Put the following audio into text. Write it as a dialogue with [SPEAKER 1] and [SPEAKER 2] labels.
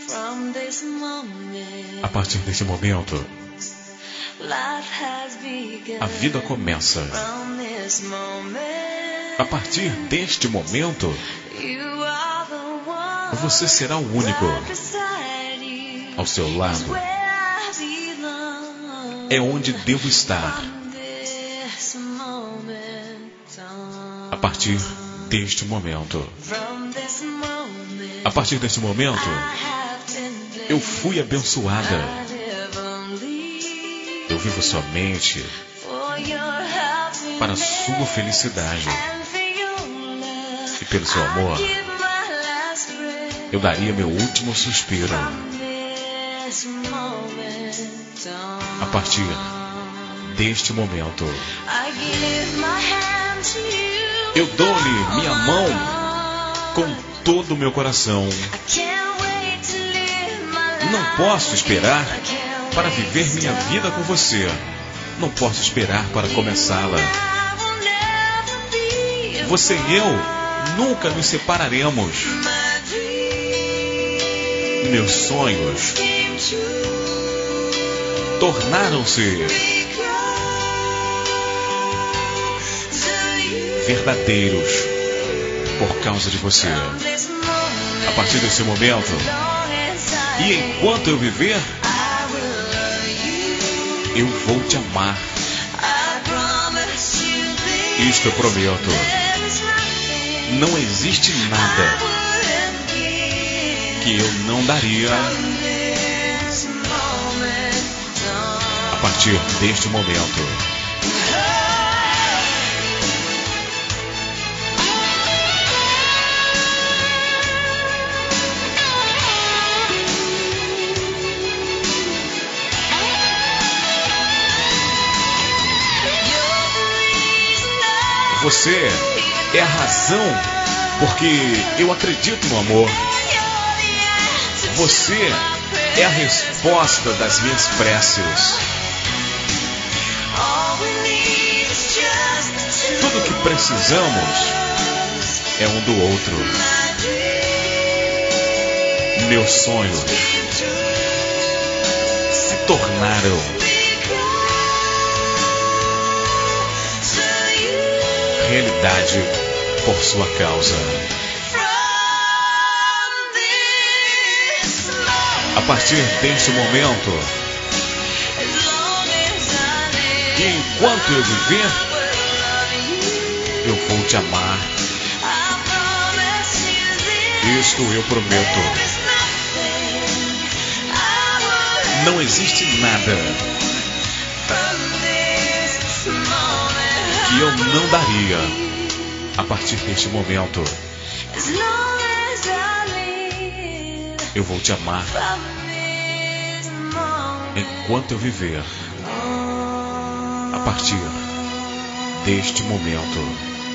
[SPEAKER 1] A partir desse momento, a vida começa. A partir deste momento, você será o único. Ao seu lado é onde devo estar. A partir deste momento, eu fui abençoada. Eu vivo somente para a sua felicidade. E pelo seu amor, eu daria meu último suspiro. A partir deste momento, eu dou-lhe minha mão com todo o meu coração. Não posso esperar para viver minha vida com você. Não posso esperar para começá-la. Você e eu nunca nos separaremos. Meus sonhos tornaram-se verdadeiros por causa de você. A partir desse momento, e enquanto eu viver, eu vou te amar. Isto eu prometo. Não existe nada que eu não daria. A partir deste momento, você é a razão porque eu acredito no amor. Você é a resposta das minhas preces. Tudo que precisamos é um do outro. Meus sonhos se tornaram realidade por sua causa. A partir deste momento, e enquanto eu viver, eu vou te amar. Isto eu prometo. Não existe nada que eu não daria. A partir deste momento, eu vou te amar enquanto eu viver. A partir deste momento.